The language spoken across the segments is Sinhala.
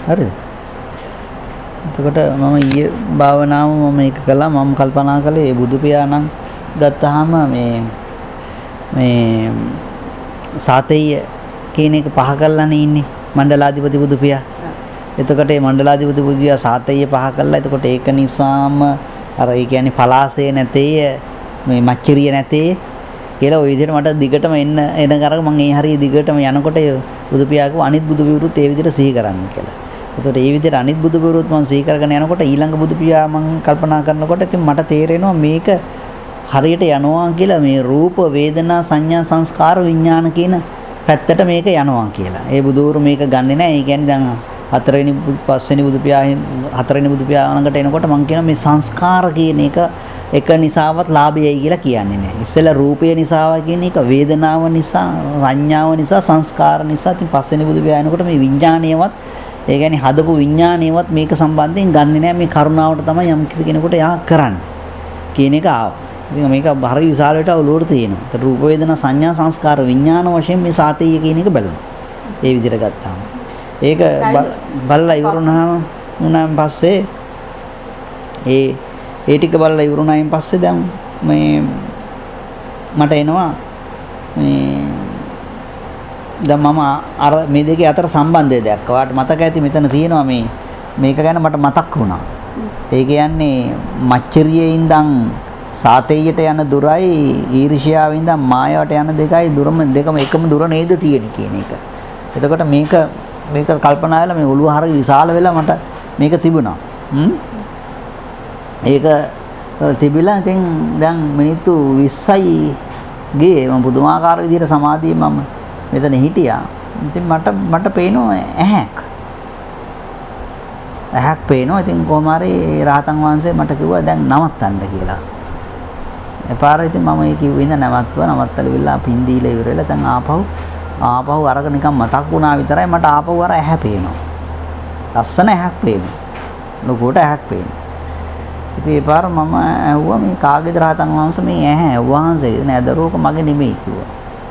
හරිද? එතකොට මම ඊයේ භාවනාව මම ඒක කළා. මම කල්පනා කළේ බුදු පියාණන් ගත්තාම මේ සාතේය කියන එක පහ කරලානේ ඉන්නේ මණ්ඩලාධිපති බුදු පියා. එතකොට මේ මණ්ඩලාධිපති බුදු පියා සාතේය පහ කළා. එතකොට ඒක නිසාම අර ඒ කියන්නේ පලාසය නැතේ මේ මච්චරිය නැතේ කියලා ওই විදිහට මට දිගටම එන කරක මම ඒ හරිය දිගටම යනකොට බුදු පියාගේ අනිත් බුදු පිරුත් ඒ විදිහට සිහි කරන්න කියලා. එතකොට ඒ විදිහට අනිත් බුදු පිරුත් මම සිහි කරගෙන යනකොට ඊළඟ බුදු පියා මම කල්පනා කරනකොට ඉතින් මට තේරෙනවා මේක හරියට යනවා කියලා මේ රූප වේදනා සංඥා සංස්කාර විඥාන කියන පැත්තට මේක යනවා කියලා. ඒ බුදුවරු මේක ගන්නෙ නැහැ. ඒ කියන්නේ දැන් හතරවෙනි පස්වෙනි බුදු පියා හතරවෙනි බුදු පියා ළඟට එනකොට මම කියනවා මේ සංස්කාර කියන එක නිසාවත් ලාභයයි කියලා කියන්නේ නැහැ. ඉස්සෙල්ලා රූපය නිසාව කියන එක වේදනාව නිසා සංඥාව නිසා සංස්කාර නිසා ඉතින් පස්වෙනි බුදු පියා එනකොට මේ විඥාණයවත් ඒ කියන්නේ හදපු විඥාණයවත් මේක සම්බන්ධයෙන් ගන්නෙ නැහැ. මේ කරුණාවට තමයි යම් කිසි කෙනෙකුට යා කරන්නේ කියන එක ආවා. ඉතින් මේක හරි විශාලට අවුලුවට තියෙනවා. ඒත් රූප වේදනා සංඥා සංස්කාර විඥාන වශයෙන් මේ සාතේය කියන එක බලනවා. ඒ විදිහට ගත්තාම. ඒක බලලා ඉවරුනහම පස්සේ ඒ ටික බලලා ඉවරුනායින් පස්සේ දැන් මේ මට එනවා මේ දැන් මම අර මේ දෙකේ අතර සම්බන්ධය දැක්කා. ඔයාලට මතක ඇති මෙතන තියෙනවා මේක ගැන මට මතක් වුණා. ඒ කියන්නේ මච්චරියේ ඉඳන් සාතේයට යන දුරයි ඊර්ෂ්‍යාවෙන් ඉඳන් මායාවට යන දෙකම එකම දුර නේද තියෙන්නේ කියන එක. එතකොට මේක කල්පනා වෙලා මේ ඔළුව හරිය විශාල වෙලා මට මේක තිබුණා. ඒක තිබිලා ඉතින් දැන් මිනිත්තු 20යි ගියේ මම පුදුමාකාර විදිහට සමාධියේ මම මෙතන හිටියා. ඉතින් මට පේනවා ඇහක් පේනවා. ඉතින් කොහොම හරි රහතන් වහන්සේ මට කිව්වා දැන් නවත්තන්න කියලා. එපාර ඉතින් මම ඒ කිව්වේ ඉඳ නවත්තලා විලා පින්දීලා ඉවරලා දැන් ආපහු අරක නිකන් මතක් වුණා විතරයි මට ආපහු අර ඇහැ පේනවා. ලස්සන ඇහක් පේනවා. ලොකුට ඇහක් පේනවා. ඉතින් ඒ පාර මම ඇහුවා මේ කාගේද රහතන් වහන්සේ මේ ඇහැ වහන්සේ නේද රෝක මගේ නෙමෙයි කිව්වා.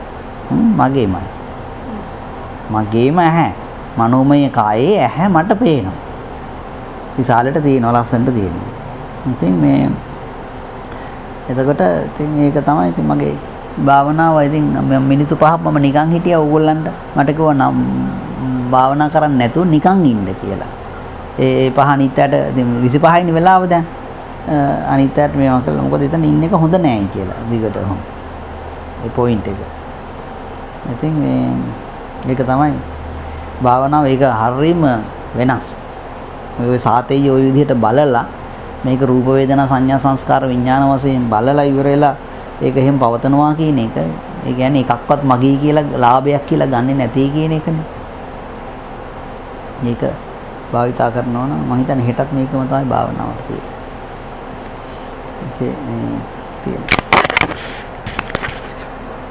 මගේම ඇහැ. මනෝමය කායේ ඇහැ මට පේනවා. විශාලට තියෙනවා ලස්සනට තියෙනවා. ඉතින් මේ එතකොට ඉතින් ඒක තමයි ඉතින් මගේ භාවනාව. ඉතින් මිනිත්තු 5ක් මම නිකන් හිටියා ඕගොල්ලන්ට. මට කිව්වා නම් භාවනා කරන්න නැතුව නිකන් ඉන්න කියලා. ඒ 5 අනිත්යට ඉතින් 25යිනේ වෙලාව දැන්. අනිත්යට මේවා කළා. මොකද එතන ඉන්න එක හොඳ නෑයි කියලා. දිගටම. ඒ පොයින්ට් එක. ඉතින් මේක තමයි භාවනාව. ඒක හරීම වෙනස්. මේ සාතේය ওই විදිහට බලලා මේක රූප වේදනා සංඥා සංස්කාර විඥාන වශයෙන් බලලා ඉවරලා ඒක එහෙම පවතනවා කියන එක. ඒ කියන්නේ එකක්වත් මගේ කියලා ලාභයක් කියලා ගන්නෙ නැtei කියන එකනේ. මේක භාවිතා කරනවා නම් මම හිතන්නේ හෙටත් මේකම තමයි භාවනාවට තියෙන්නේ. ඕකේ මේ තියෙන්නේ.